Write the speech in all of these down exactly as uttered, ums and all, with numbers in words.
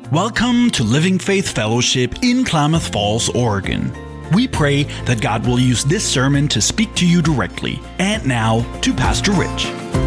Welcome to Living Faith Fellowship in Klamath Falls, Oregon. We pray that God will use this sermon to speak to you directly. And now to Pastor Rich.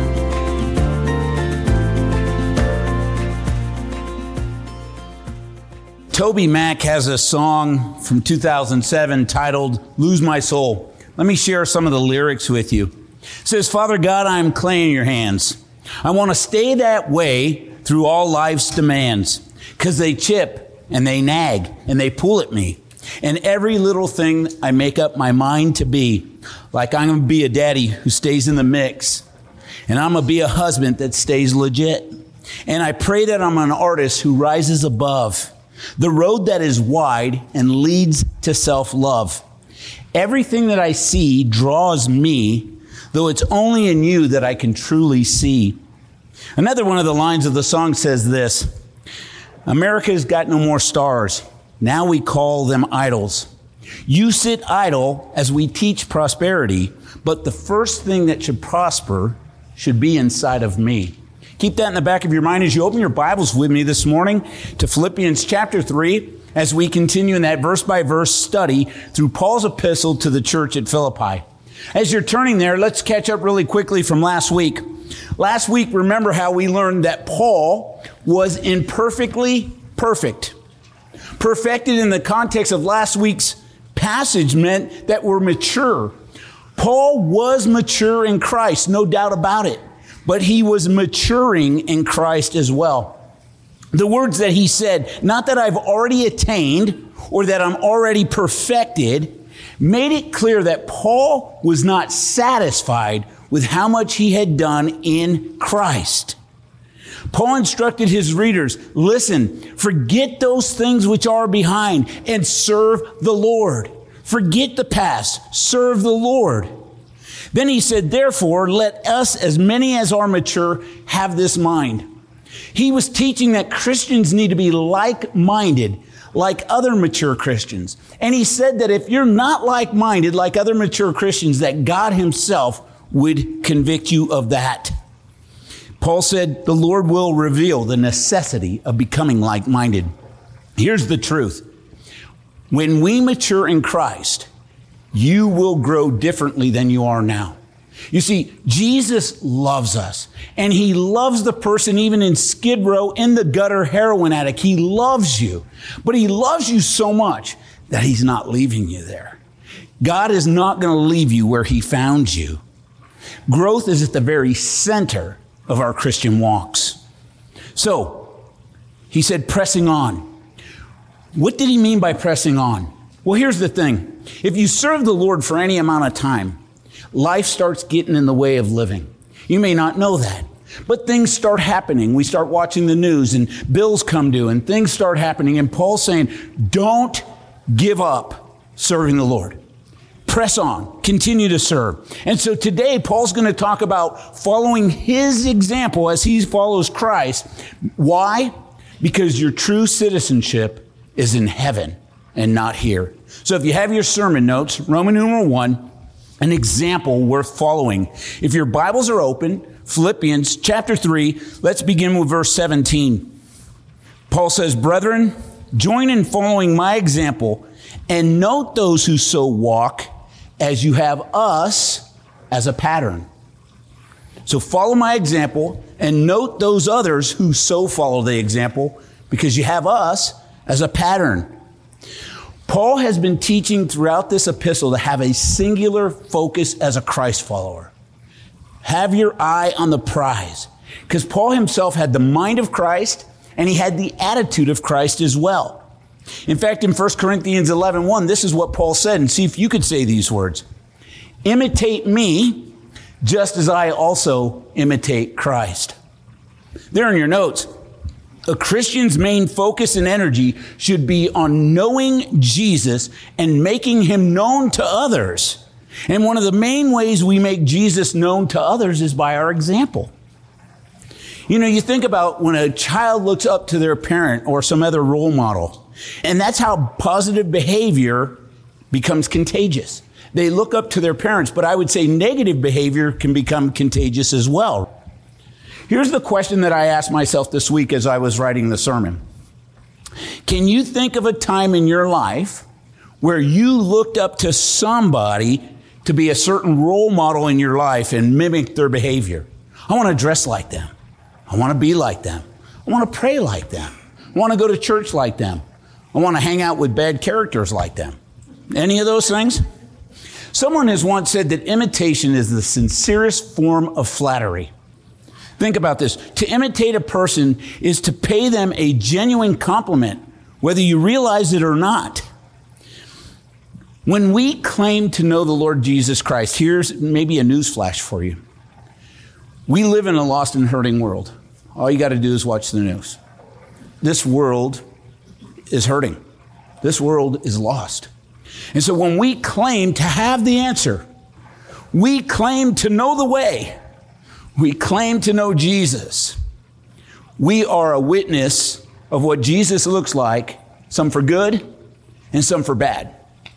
Toby Mac has a song from two thousand seven titled Lose My Soul. Let me share some of the lyrics with you. It says, Father God, I am clay in your hands. I want to stay that way through all life's demands. Because they chip and they nag and they pull at me. And every little thing I make up my mind to be. Like I'm going to be a daddy who stays in the mix. And I'm going to be a husband that stays legit. And I pray that I'm an artist who rises above the road that is wide and leads to self-love. Everything that I see draws me, though it's only in you that I can truly see. Another one of the lines of the song says this. America's got no more stars. Now we call them idols. You sit idle as we teach prosperity, but the first thing that should prosper should be inside of me. Keep that in the back of your mind as you open your Bibles with me this morning to Philippians chapter three as we continue in that verse-by-verse study through Paul's epistle to the church at Philippi. As you're turning there, let's catch up really quickly from last week. Last week, remember how we learned that Paul was imperfectly perfect. Perfected in the context of last week's passage meant that we're mature. Paul was mature in Christ, no doubt about it. But he was maturing in Christ as well. The words that he said, not that I've already attained or that I'm already perfected, made it clear that Paul was not satisfied with how much he had done in Christ. Paul instructed his readers, listen, forget those things which are behind and serve the Lord. Forget the past, serve the Lord. Then he said, therefore, let us, as many as are mature, have this mind. He was teaching that Christians need to be like-minded, like other mature Christians. And he said that if you're not like-minded, like other mature Christians, that God himself would convict you of that. Paul said the Lord will reveal the necessity of becoming like-minded. Here's the truth. When we mature in Christ, you will grow differently than you are now. You see, Jesus loves us, and he loves the person even in Skid Row, in the gutter, heroin addict. He loves you, but he loves you so much that he's not leaving you there. God is not going to leave you where he found you. Growth is at the very center of our Christian walks. So, he said, pressing on. What did he mean by pressing on? Well, here's the thing. If you serve the Lord for any amount of time, life starts getting in the way of living. You may not know that, but things start happening. We start watching the news and bills come due and things start happening. And Paul's saying, don't give up serving the Lord. Press on, continue to serve. And so today, Paul's going to talk about following his example as he follows Christ. Why? Because your true citizenship is in heaven and not here. So if you have your sermon notes, Roman numeral one, an example worth following. If your Bibles are open, Philippians chapter three, let's begin with verse seventeen. Paul says, brethren, join in following my example and note those who so walk as you have us as a pattern. So follow my example and note those others who so follow the example because you have us as a pattern. Paul has been teaching throughout this epistle to have a singular focus as a Christ follower. Have your eye on the prize. Because Paul himself had the mind of Christ and he had the attitude of Christ as well. In fact, in First Corinthians eleven one, this is what Paul said, and see if you could say these words. Imitate me, just as I also imitate Christ. There in your notes, a Christian's main focus and energy should be on knowing Jesus and making him known to others. And one of the main ways we make Jesus known to others is by our example. You know, you think about when a child looks up to their parent or some other role model. And that's how positive behavior becomes contagious. They look up to their parents, but I would say negative behavior can become contagious as well. Here's the question that I asked myself this week as I was writing the sermon. Can you think of a time in your life where you looked up to somebody to be a certain role model in your life and mimic their behavior? I want to dress like them. I want to be like them. I want to pray like them. I want to go to church like them. I want to hang out with bad characters like them. Any of those things? Someone has once said that imitation is the sincerest form of flattery. Think about this. To imitate a person is to pay them a genuine compliment, whether you realize it or not. When we claim to know the Lord Jesus Christ, here's maybe a news flash for you. We live in a lost and hurting world. All you got to do is watch the news. This world is hurting. This world is lost. And so when we claim to have the answer, we claim to know the way, we claim to know Jesus, we are a witness of what Jesus looks like, some for good and some for bad.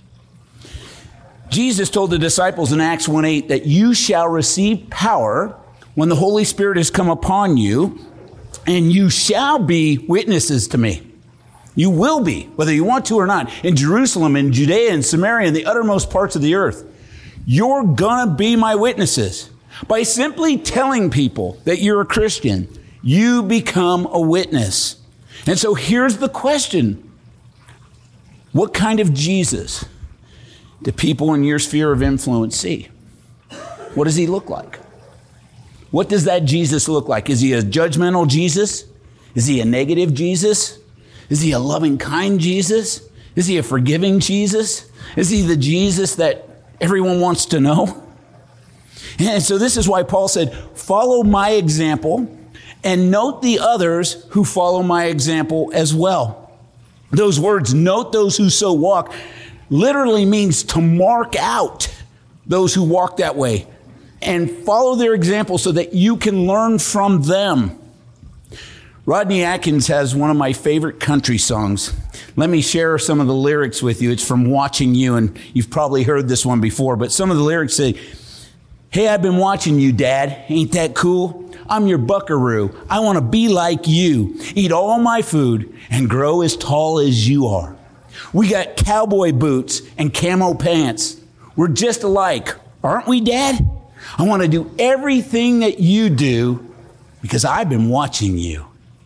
Jesus told the disciples in Acts one eight that you shall receive power when the Holy Spirit has come upon you, and you shall be witnesses to me. You will be, whether you want to or not, in Jerusalem, in Judea, and Samaria, and the uttermost parts of the earth. You're going to be my witnesses. By simply telling people that you're a Christian, you become a witness. And so here's the question. What kind of Jesus do people in your sphere of influence see? What does he look like? What does that Jesus look like? Is he a judgmental Jesus? Is he a negative Jesus? Is he a loving, kind Jesus? Is he a forgiving Jesus? Is he the Jesus that everyone wants to know? And so this is why Paul said, follow my example and note the others who follow my example as well. Those words, note those who so walk, literally means to mark out those who walk that way and follow their example so that you can learn from them. Rodney Atkins has one of my favorite country songs. Let me share some of the lyrics with you. It's from Watching You, and you've probably heard this one before, but some of the lyrics say, hey, I've been watching you, Dad. Ain't that cool? I'm your buckaroo. I want to be like you, eat all my food, and grow as tall as you are. We got cowboy boots and camo pants. We're just alike, aren't we, Dad? I want to do everything that you do because I've been watching you.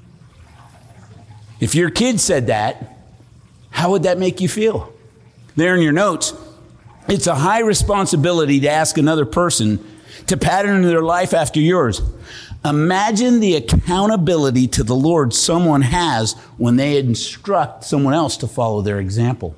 If your kid said that, how would that make you feel? There in your notes, it's a high responsibility to ask another person to pattern their life after yours. Imagine the accountability to the Lord someone has when they instruct someone else to follow their example.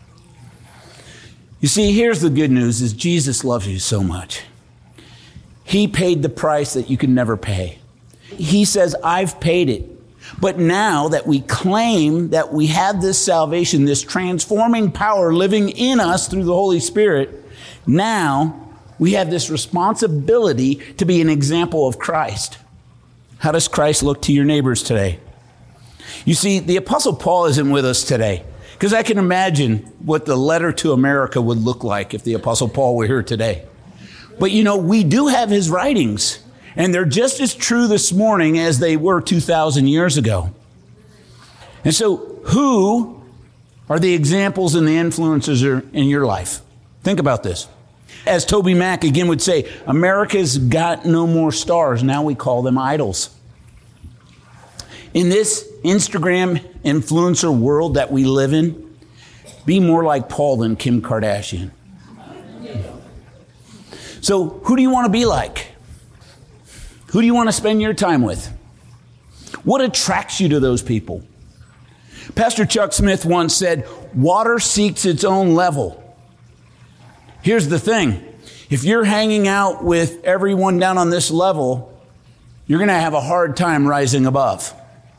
You see, here's the good news is Jesus loves you so much. He paid the price that you can never pay. He says, I've paid it. But now that we claim that we have this salvation, this transforming power living in us through the Holy Spirit, now we have this responsibility to be an example of Christ. How does Christ look to your neighbors today? You see, the Apostle Paul isn't with us today, because I can imagine what the letter to America would look like if the Apostle Paul were here today. But you know, we do have his writings. And they're just as true this morning as they were two thousand years ago. And so who are the examples and the influences in your life? Think about this. As Toby Mack again would say, America's got no more stars. Now we call them idols. In this Instagram influencer world that we live in, be more like Paul than Kim Kardashian. So who do you want to be like? Who do you want to spend your time with? What attracts you to those people? Pastor Chuck Smith once said, water seeks its own level. Here's the thing. If you're hanging out with everyone down on this level, you're going to have a hard time rising above.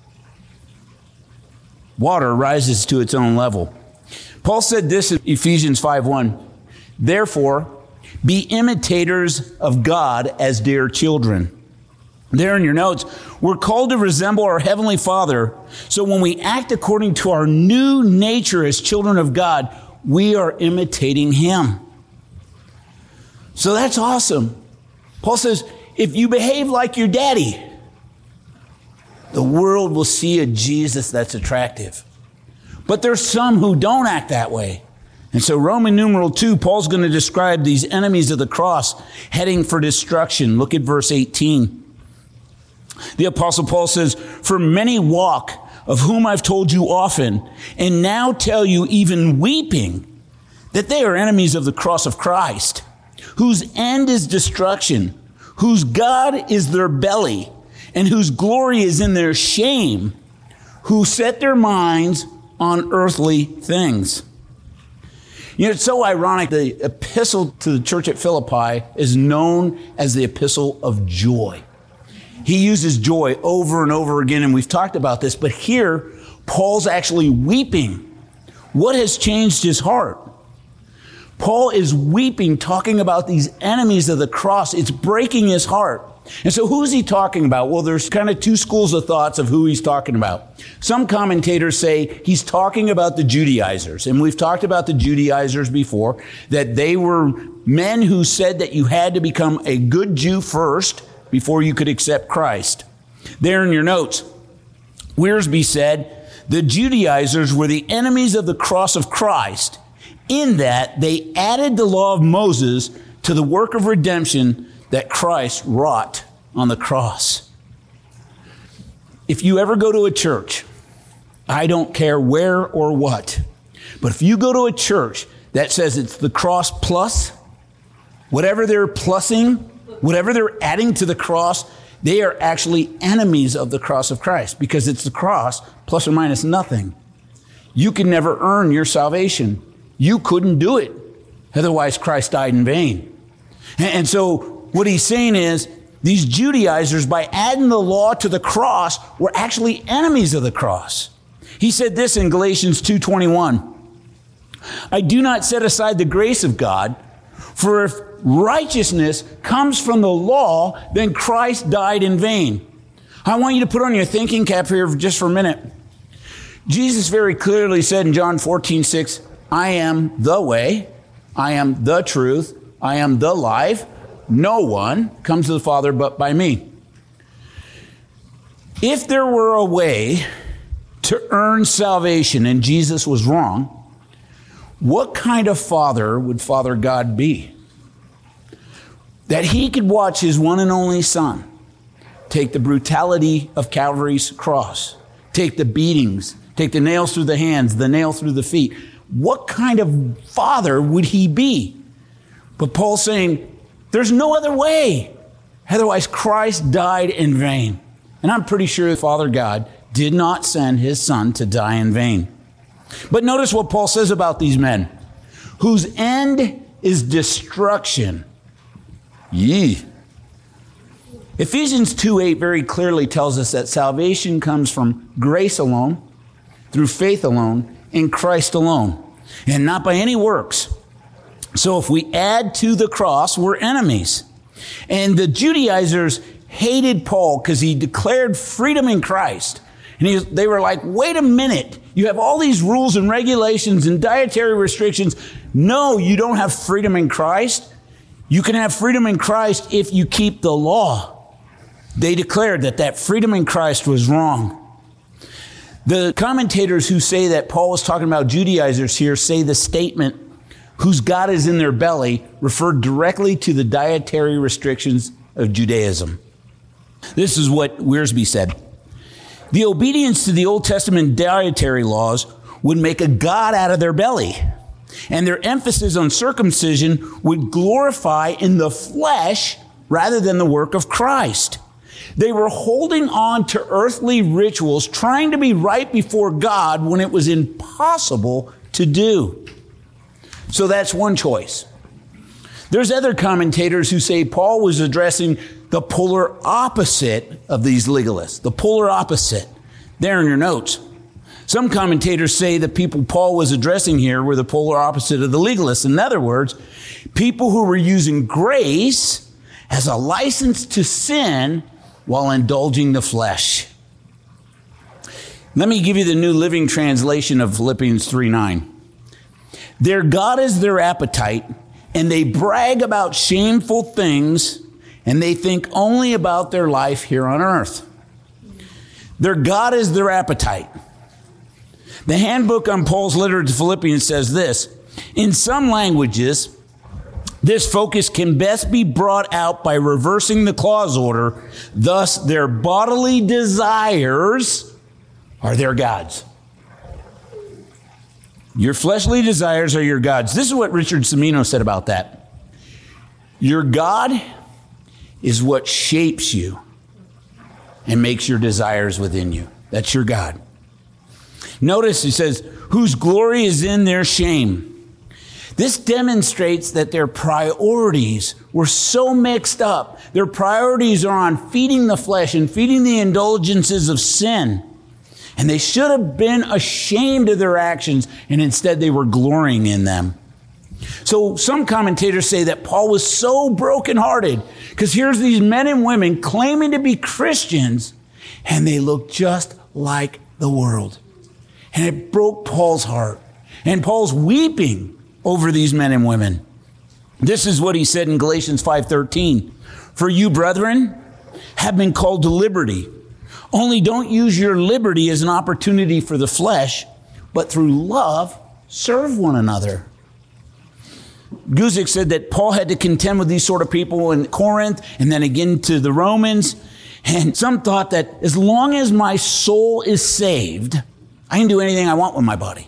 Water rises to its own level. Paul said this in Ephesians five one, therefore, be imitators of God as dear children. There in your notes, we're called to resemble our Heavenly Father. So when we act according to our new nature as children of God, we are imitating Him. So that's awesome. Paul says, if you behave like your daddy, the world will see a Jesus that's attractive. But there's some who don't act that way. And so Roman numeral two, Paul's going to describe these enemies of the cross heading for destruction. Look at verse eighteen. The Apostle Paul says, "For many walk, of whom I've told you often, and now tell you even weeping, that they are enemies of the cross of Christ, whose end is destruction, whose God is their belly, and whose glory is in their shame, who set their minds on earthly things." You know, it's so ironic. The epistle to the church at Philippi is known as the epistle of joy. He uses joy over and over again, and we've talked about this, but here, Paul's actually weeping. What has changed his heart? Paul is weeping, talking about these enemies of the cross. It's breaking his heart. And so who's he talking about? Well, there's kind of two schools of thoughts of who he's talking about. Some commentators say he's talking about the Judaizers. And we've talked about the Judaizers before, that they were men who said that you had to become a good Jew first before you could accept Christ. There in your notes, Wiersbe said, the Judaizers were the enemies of the cross of Christ, in that they added the law of Moses to the work of redemption that Christ wrought on the cross. If you ever go to a church, I don't care where or what, but if you go to a church that says it's the cross plus, whatever they're plussing, whatever they're adding to the cross, they are actually enemies of the cross of Christ, because it's the cross plus or minus nothing. You can never earn your salvation. You couldn't do it. Otherwise, Christ died in vain. And so what he's saying is, these Judaizers, by adding the law to the cross, were actually enemies of the cross. He said this in Galatians two twenty-one. "I do not set aside the grace of God, for if righteousness comes from the law, then Christ died in vain." I want you to put on your thinking cap here just for a minute. Jesus very clearly said in John fourteen six, "I am the way, I am the truth, I am the life. No one comes to the Father but by me." If there were a way to earn salvation and Jesus was wrong, what kind of father would Father God be? That he could watch his one and only son take the brutality of Calvary's cross, take the beatings, take the nails through the hands, the nail through the feet. What kind of father would he be? But Paul's saying, there's no other way. Otherwise, Christ died in vain. And I'm pretty sure Father God did not send his son to die in vain. But notice what Paul says about these men, whose end is destruction. Yee. Ephesians two eight very clearly tells us that salvation comes from grace alone, through faith alone, in Christ alone, and not by any works. So if we add to the cross, we're enemies. And the Judaizers hated Paul because he declared freedom in Christ. And he, they were like, wait a minute, you have all these rules and regulations and dietary restrictions. No, you don't have freedom in Christ. You can have freedom in Christ if you keep the law. They declared that that freedom in Christ was wrong. The commentators who say that Paul was talking about Judaizers here say the statement, whose God is in their belly, referred directly to the dietary restrictions of Judaism. This is what Wiersbe said. The obedience to the Old Testament dietary laws would make a God out of their belly, and their emphasis on circumcision would glorify in the flesh rather than the work of Christ. They were holding on to earthly rituals, trying to be right before God when it was impossible to do. So that's one choice. There's other commentators who say Paul was addressing the polar opposite of these legalists, the polar opposite. There in your notes. Some commentators say the people Paul was addressing here were the polar opposite of the legalists. In other words, people who were using grace as a license to sin while indulging the flesh. Let me give you the New Living Translation of Philippians three nine. Their God is their appetite, and they brag about shameful things, and they think only about their life here on earth. Their God is their appetite. The handbook on Paul's letter to Philippians says this: in some languages, this focus can best be brought out by reversing the clause order. Thus, their bodily desires are their gods. Your fleshly desires are your gods. This is what Richard Semino said about that. Your God is what shapes you and makes your desires within you. That's your God. Notice he says, whose glory is in their shame. This demonstrates that their priorities were so mixed up. Their priorities are on feeding the flesh and feeding the indulgences of sin. And they should have been ashamed of their actions, and instead they were glorying in them. So some commentators say that Paul was so brokenhearted because here's these men and women claiming to be Christians, and they look just like the world. And it broke Paul's heart. And Paul's weeping over these men and women. This is what he said in Galatians five thirteen. For you, brethren, have been called to liberty. Only don't use your liberty as an opportunity for the flesh, but through love, serve one another. Guzik said that Paul had to contend with these sort of people in Corinth and then again to the Romans. And some thought that as long as my soul is saved, I can do anything I want with my body.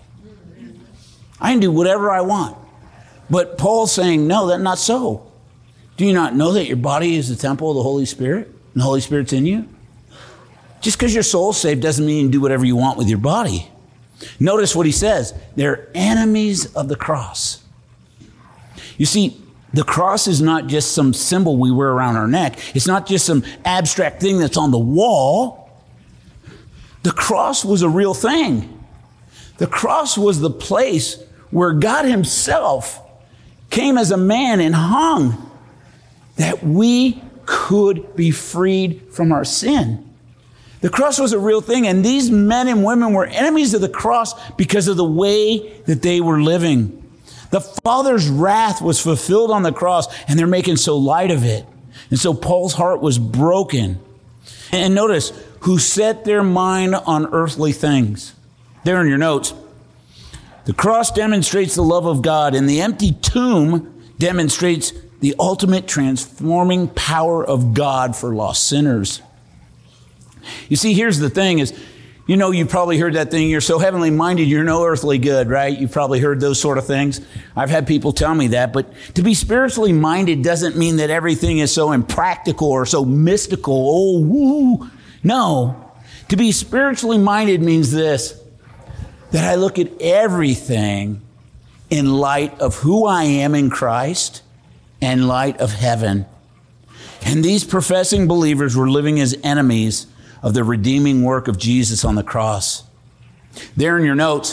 I can do whatever I want. But Paul's saying, no, that's not so. Do you not know that your body is the temple of the Holy Spirit and the Holy Spirit's in you? Just because your soul's saved doesn't mean you can do whatever you want with your body. Notice what he says. They're enemies of the cross. You see, the cross is not just some symbol we wear around our neck. It's not just some abstract thing that's on the wall. The cross was a real thing. The cross was the place where God himself came as a man and hung that we could be freed from our sin. The cross was a real thing, and these men and women were enemies of the cross because of the way that they were living. The Father's wrath was fulfilled on the cross, and they're making so light of it. And so Paul's heart was broken. And notice, who set their mind on earthly things. There in your notes. The cross demonstrates the love of God, and the empty tomb demonstrates the ultimate transforming power of God for lost sinners. You see, here's the thing is, you know, you've probably heard that thing, you're so heavenly minded, you're no earthly good, right? You've probably heard those sort of things. I've had people tell me that, but to be spiritually minded doesn't mean that everything is so impractical or so mystical. Oh, woo. No. To be spiritually minded means this, that I look at everything in light of who I am in Christ and light of heaven. And these professing believers were living as enemies of the redeeming work of Jesus on the cross. There in your notes,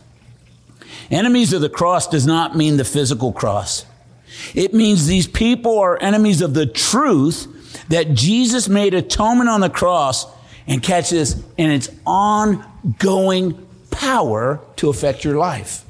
enemies of the cross does not mean the physical cross. It means these people are enemies of the truth that Jesus made atonement on the cross, and catch this, and its ongoing power to affect your life.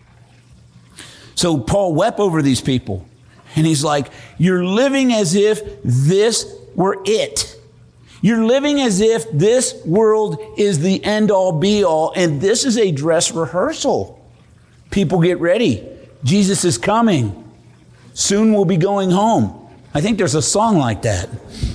So Paul wept over these people, and he's like, you're living as if this were it. You're living as if this world is the end-all, be-all, and this is a dress rehearsal. People get ready. Jesus is coming. Soon we'll be going home. I think there's a song like that.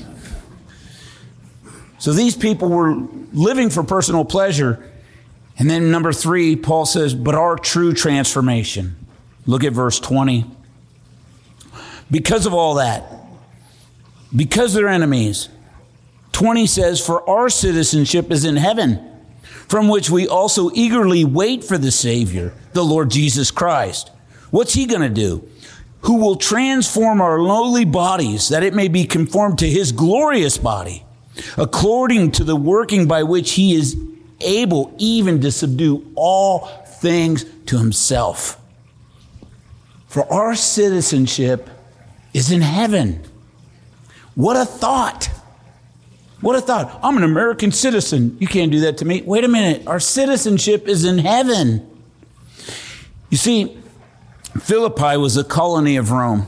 So these people were living for personal pleasure. And then number three, Paul says, but our true transformation. Look at verse twenty. Because of all that, because they're enemies, twenty says, for our citizenship is in heaven, from which we also eagerly wait for the Savior, the Lord Jesus Christ. What's he going to do? Who will transform our lowly bodies, that it may be conformed to his glorious body, according to the working by which he is able even to subdue all things to himself. For our citizenship is in heaven. What a thought. What a thought. I'm an American citizen. You can't do that to me. Wait a minute. Our citizenship is in heaven. You see, Philippi was a colony of Rome,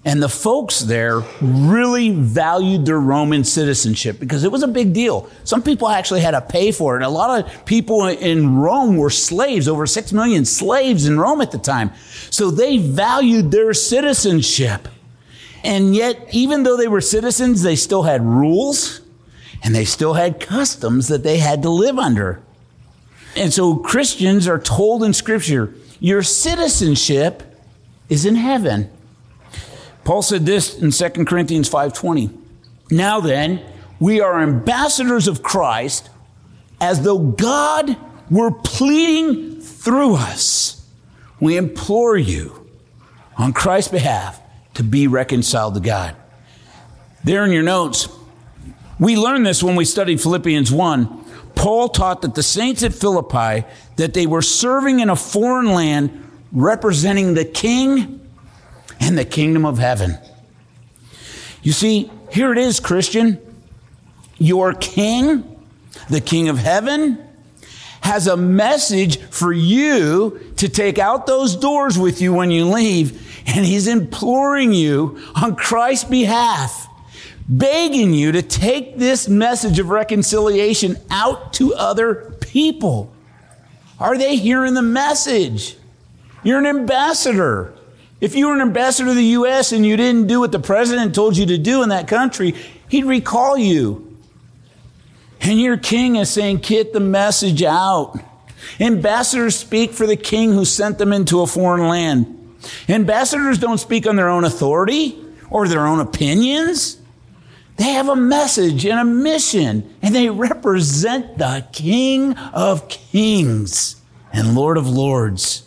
And the folks there really valued their Roman citizenship because it was a big deal. Some people actually had to pay for it. A lot of people in Rome were slaves, over six million slaves in Rome at the time. So they valued their citizenship. And yet, even though they were citizens, they still had rules and they still had customs that they had to live under. And so Christians are told in Scripture, your citizenship is in heaven. Paul said this in Second Corinthians five twenty. Now then, we are ambassadors of Christ, as though God were pleading through us. We implore you, on Christ's behalf, to be reconciled to God. There in your notes, we learned this when we studied Philippians one. Paul taught that the saints at Philippi, that they were serving in a foreign land representing the King and the kingdom of heaven. You see, here it is, Christian. Your King, the King of heaven, has a message for you to take out those doors with you when you leave. And he's imploring you on Christ's behalf, begging you to take this message of reconciliation out to other people. Are they hearing the message? You're an ambassador. If you were an ambassador to the U S and you didn't do what the president told you to do in that country, he'd recall you. And your king is saying, get the message out. Ambassadors speak for the king who sent them into a foreign land. Ambassadors don't speak on their own authority or their own opinions. They have a message and a mission, and they represent the King of Kings and Lord of Lords.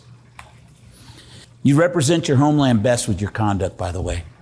You represent your homeland best with your conduct, by the way.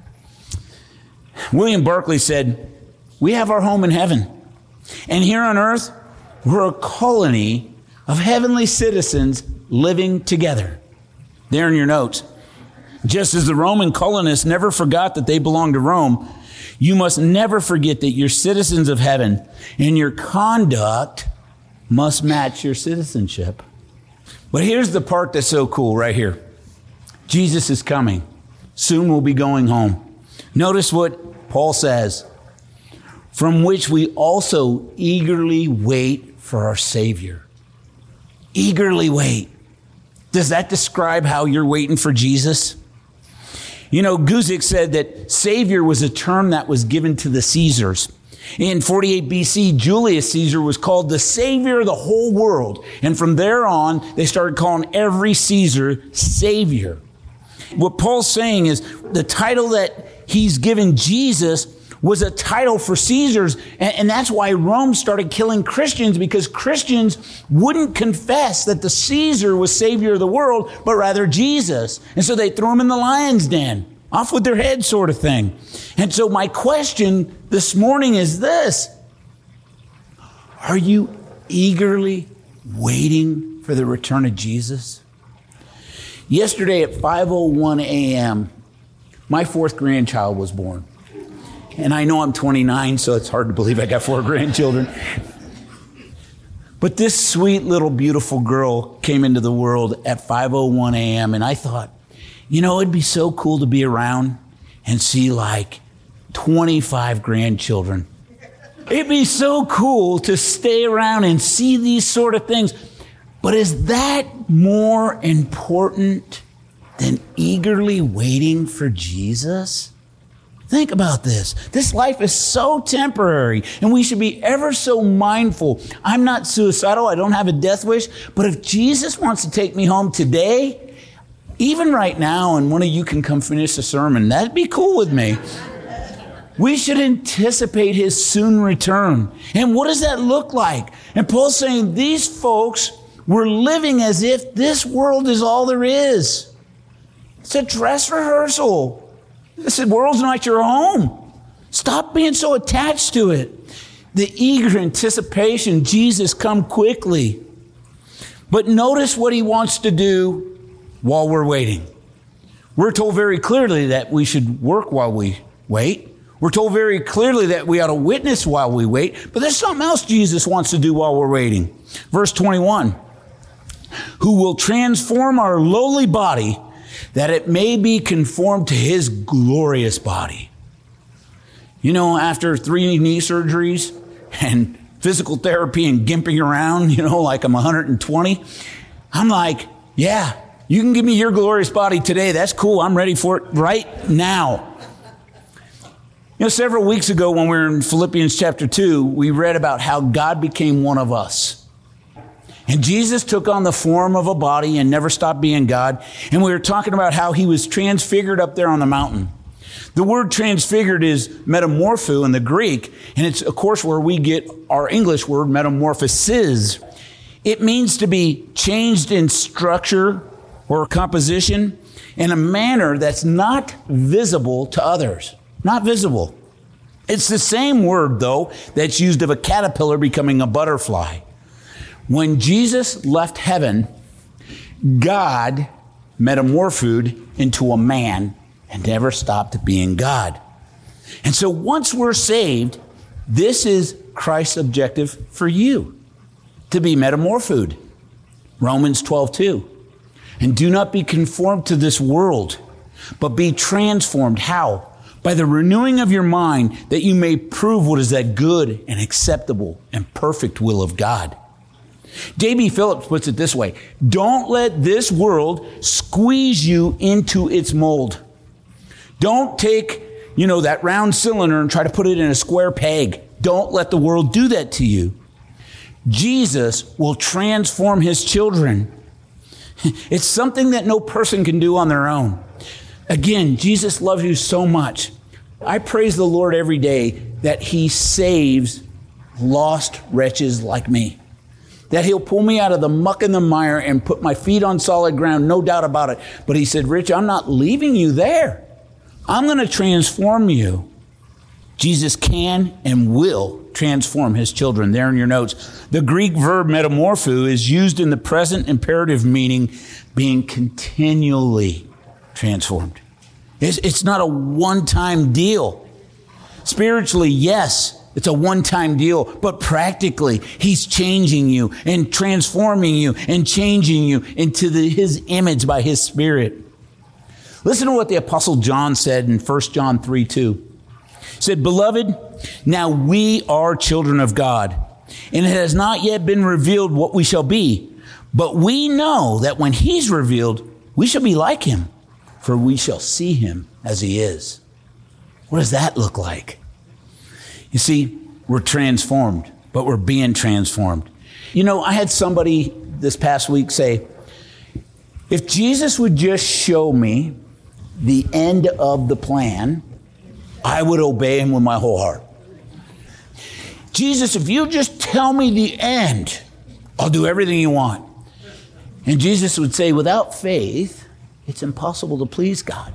William Barclay said, we have our home in heaven. And here on earth, we're a colony of heavenly citizens living together. There in your notes. Just as the Roman colonists never forgot that they belonged to Rome, you must never forget that you're citizens of heaven, and your conduct must match your citizenship. But here's the part that's so cool right here. Jesus is coming. Soon we'll be going home. Notice what Paul says, from which we also eagerly wait for our Savior. Eagerly wait. Does that describe how you're waiting for Jesus? You know, Guzik said that Savior was a term that was given to the Caesars. In forty-eight B C, Julius Caesar was called the Savior of the whole world. And from there on, they started calling every Caesar Savior. What Paul's saying is the title that he's given Jesus was a title for Caesars. And, and that's why Rome started killing Christians, because Christians wouldn't confess that the Caesar was Savior of the world, but rather Jesus. And so they threw him in the lion's den, off with their head sort of thing. And so my question this morning is this. Are you eagerly waiting for the return of Jesus? Yesterday at five oh one a.m., my fourth grandchild was born. And I know I'm twenty-nine, so it's hard to believe I got four grandchildren. But this sweet little beautiful girl came into the world at five oh one a.m. And I thought, you know, it'd be so cool to be around and see like twenty-five grandchildren. It'd be so cool to stay around and see these sort of things. But is that more important than eagerly waiting for Jesus? Think about this. This life is so temporary, and we should be ever so mindful. I'm not suicidal. I don't have a death wish. But if Jesus wants to take me home today, even right now, and one of you can come finish the sermon, that'd be cool with me. We should anticipate his soon return. And what does that look like? And Paul's saying these folks were living as if this world is all there is. It's a dress rehearsal. This world's not your home. Stop being so attached to it. The eager anticipation, Jesus, come quickly. But notice what he wants to do while we're waiting. We're told very clearly that we should work while we wait. We're told very clearly that we ought to witness while we wait. But there's something else Jesus wants to do while we're waiting. Verse twenty-one. Who will transform our lowly body that it may be conformed to his glorious body. You know, after three knee surgeries and physical therapy and gimping around, you know, like I'm one hundred twenty, I'm like, yeah, you can give me your glorious body today. That's cool. I'm ready for it right now. You know, several weeks ago when we were in Philippians chapter two, we read about how God became one of us. And Jesus took on the form of a body and never stopped being God. And we were talking about how he was transfigured up there on the mountain. The word transfigured is metamorpho in the Greek, and it's, of course, where we get our English word metamorphosis. It means to be changed in structure or composition in a manner that's not visible to others. Not visible. It's the same word, though, that's used of a caterpillar becoming a butterfly. When Jesus left heaven, God metamorphosed into a man and never stopped being God. And so once we're saved, this is Christ's objective for you, to be metamorphosed. Romans twelve two. And do not be conformed to this world, but be transformed. How? By the renewing of your mind, that you may prove what is that good and acceptable and perfect will of God. J B Phillips puts it this way: don't let this world squeeze you into its mold. Don't take, you know, that round cylinder and try to put it in a square peg. Don't let the world do that to you. Jesus will transform his children. It's something that no person can do on their own. Again, Jesus loves you so much. I praise the Lord every day that he saves lost wretches like me. That he'll pull me out of the muck and the mire and put my feet on solid ground, no doubt about it. But he said, Rich, I'm not leaving you there. I'm going to transform you. Jesus can and will transform his children. There in your notes. The Greek verb metamorpho is used in the present imperative meaning being continually transformed. It's, it's not a one-time deal. Spiritually, yes, it's a one-time deal, but practically, he's changing you and transforming you and changing you into the, his image by his Spirit. Listen to what the Apostle John said in First John three two. He said, Beloved, now we are children of God, and it has not yet been revealed what we shall be, but we know that when he's revealed, we shall be like him, for we shall see him as he is. What does that look like? You see, we're transformed, but we're being transformed. You know, I had somebody this past week say, if Jesus would just show me the end of the plan, I would obey him with my whole heart. Jesus, if you just tell me the end, I'll do everything you want. And Jesus would say, without faith, it's impossible to please God.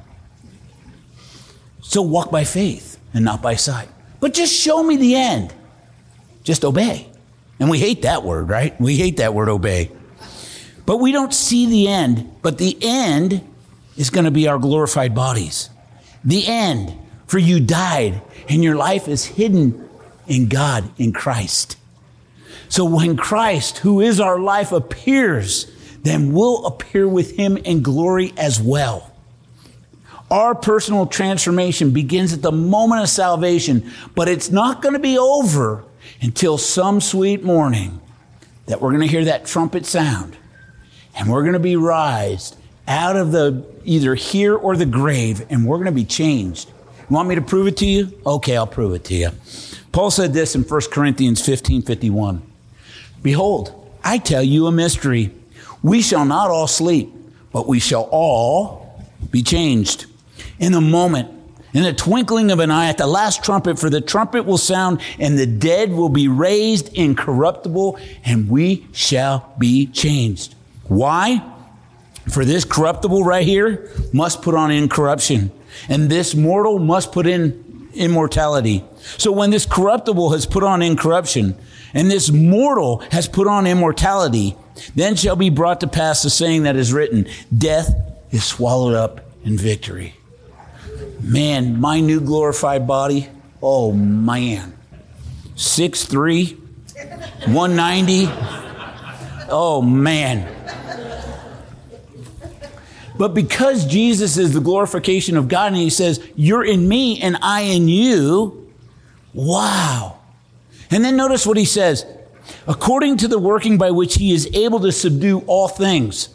So walk by faith and not by sight. But just show me the end. Just obey. And we hate that word, right? We hate that word, obey. But we don't see the end. But the end is going to be our glorified bodies. The end. For you died, and your life is hidden in God, in Christ. So when Christ, who is our life, appears, then we'll appear with him in glory as well. Our personal transformation begins at the moment of salvation, but it's not going to be over until some sweet morning that we're going to hear that trumpet sound, and we're going to be raised out of the either here or the grave, and we're going to be changed. You want me to prove it to you? Okay, I'll prove it to you. Paul said this in First Corinthians fifteen fifty-one. Behold, I tell you a mystery. We shall not all sleep, but we shall all be changed. In a moment, in the twinkling of an eye, at the last trumpet, for the trumpet will sound, and the dead will be raised incorruptible, and we shall be changed. Why? For this corruptible right here must put on incorruption, and this mortal must put in immortality. So when this corruptible has put on incorruption, and this mortal has put on immortality, then shall be brought to pass the saying that is written, death is swallowed up in victory. Man, my new glorified body, oh man, six three, one ninety, oh man. But because Jesus is the glorification of God, and he says, you're in me and I in you, wow. And then notice what he says, according to the working by which he is able to subdue all things.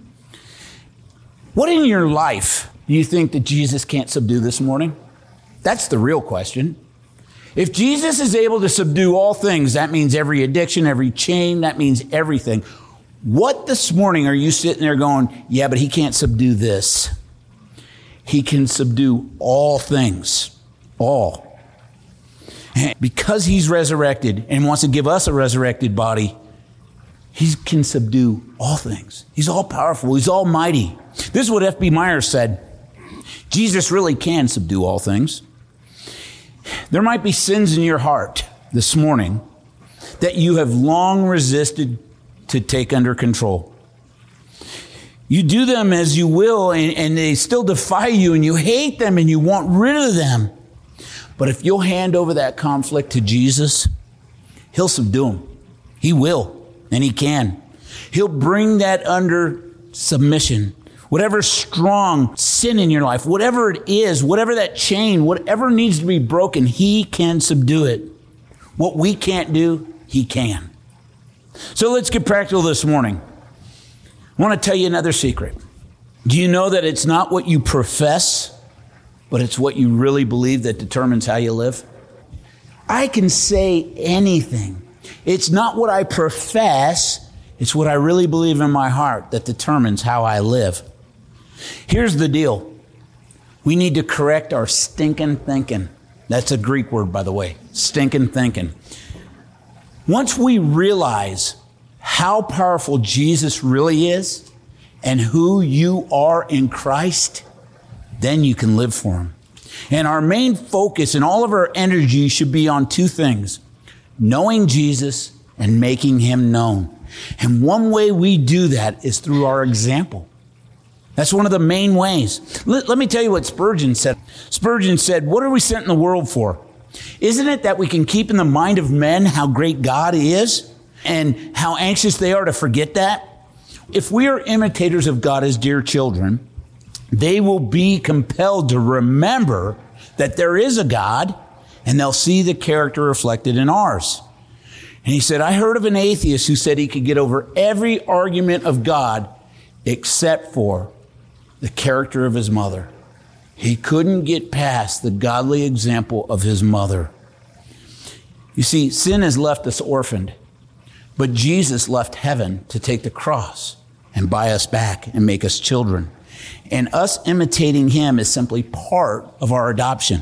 What in your life do you think that Jesus can't subdue this morning? That's the real question. If Jesus is able to subdue all things, that means every addiction, every chain, that means everything. What this morning are you sitting there going, yeah, but he can't subdue this? He can subdue all things, all. And because he's resurrected and wants to give us a resurrected body, he can subdue all things. He's all powerful. He's almighty. This is what F B Myers said. Jesus really can subdue all things. There might be sins in your heart this morning that you have long resisted to take under control. You do them as you will, and, and they still defy you, and you hate them, and you want rid of them. But if you'll hand over that conflict to Jesus, he'll subdue them. He will, and he can. He'll bring that under submission. Whatever strong sin in your life, whatever it is, whatever that chain, whatever needs to be broken, he can subdue it. What we can't do, he can. So let's get practical this morning. I want to tell you another secret. Do you know that it's not what you profess, but it's what you really believe that determines how you live? I can say anything. It's not what I profess, it's what I really believe in my heart that determines how I live. Here's the deal. We need to correct our stinking thinking. That's a Greek word, by the way. Stinking thinking. Once we realize how powerful Jesus really is and who you are in Christ, then you can live for him. And our main focus and all of our energy should be on two things: knowing Jesus and making him known. And one way we do that is through our example. That's one of the main ways. Let, let me tell you what Spurgeon said. Spurgeon said, what are we sent in the world for? Isn't it that we can keep in the mind of men how great God is and how anxious they are to forget that? If we are imitators of God as dear children, they will be compelled to remember that there is a God, and they'll see the character reflected in ours. And he said, I heard of an atheist who said he could get over every argument of God except for the character of his mother. He couldn't get past the godly example of his mother. You see, sin has left us orphaned, but Jesus left heaven to take the cross and buy us back and make us children. And us imitating him is simply part of our adoption.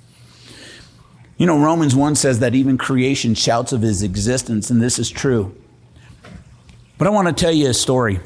You know, Romans one says that even creation shouts of his existence, and this is true. But I want to tell you a story.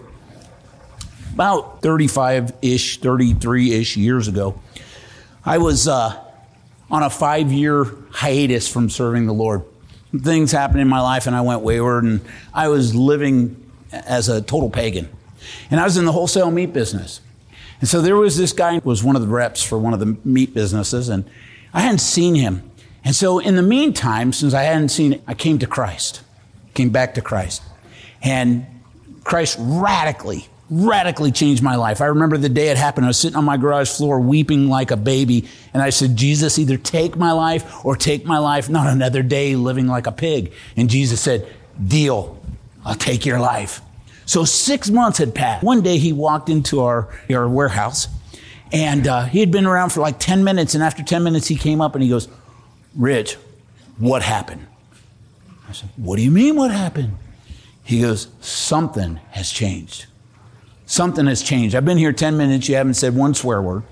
About thirty-five-ish, thirty-three-ish years ago, I was uh, on a five-year hiatus from serving the Lord. Things happened in my life, and I went wayward, and I was living as a total pagan. And I was in the wholesale meat business. And so there was this guy who was one of the reps for one of the meat businesses, and I hadn't seen him. And so in the meantime, since I hadn't seen it, I came to Christ, came back to Christ. And Christ radically, radically changed my life. I remember the day it happened. I was sitting on my garage floor weeping like a baby. And I said, Jesus, either take my life or take my life, not another day living like a pig. And Jesus said, deal, I'll take your life. So six months had passed. One day he walked into our, our warehouse, and uh, he had been around for like ten minutes. And after ten minutes, he came up and he goes, Rich, what happened? I said, what do you mean what happened? He goes, something has changed. Something has changed. I've been here ten minutes. You haven't said one swear word.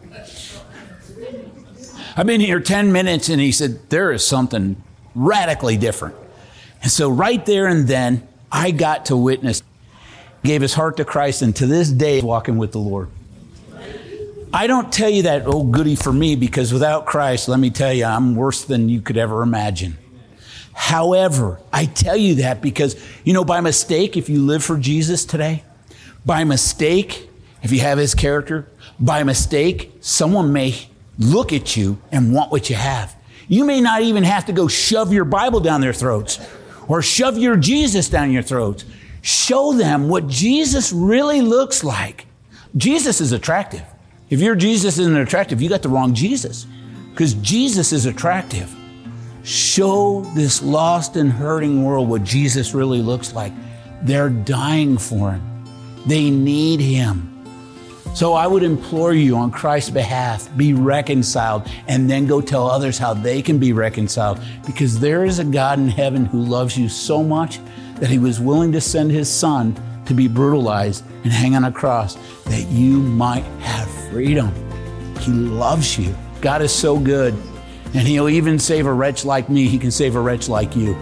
I've been here ten minutes, and he said, there is something radically different. And so right there and then, I got to witness. Gave his heart to Christ, and to this day, walking with the Lord. I don't tell you that, oh, goody for me, because without Christ, let me tell you, I'm worse than you could ever imagine. However, I tell you that because, you know, by mistake, if you live for Jesus today, by mistake, if you have his character, by mistake, someone may look at you and want what you have. You may not even have to go shove your Bible down their throats or shove your Jesus down your throats. Show them what Jesus really looks like Jesus is attractive. If your Jesus isn't attractive, you got the wrong Jesus, because Jesus is attractive. Show this lost and hurting world what Jesus really looks like. They're dying for him. They need him. So I would implore you on Christ's behalf, be reconciled, and then go tell others how they can be reconciled, because there is a God in heaven who loves you so much that he was willing to send his son to be brutalized and hang on a cross that you might have freedom. He loves you. God is so good, and he'll even save a wretch like me. He can save a wretch like you.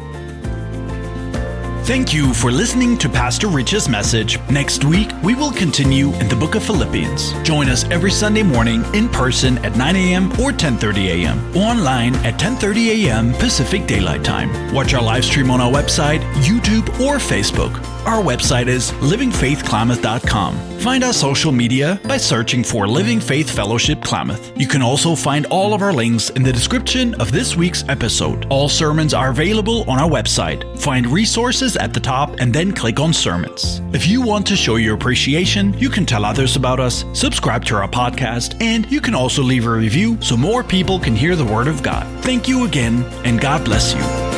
Thank you for listening to Pastor Rich's message. Next week, we will continue in the book of Philippians. Join us every Sunday morning in person at nine a.m. or ten thirty a.m. Online at ten thirty a.m. Pacific Daylight Time. Watch our live stream on our website, YouTube, or Facebook. Our website is living faith klamath dot com. Find our social media by searching for Living Faith Fellowship Klamath. You can also find all of our links in the description of this week's episode. All sermons are available on our website. Find resources at the top and then click on Sermons. If you want to show your appreciation, you can tell others about us, subscribe to our podcast, and you can also leave a review so more people can hear the Word of God. Thank you again, and God bless you.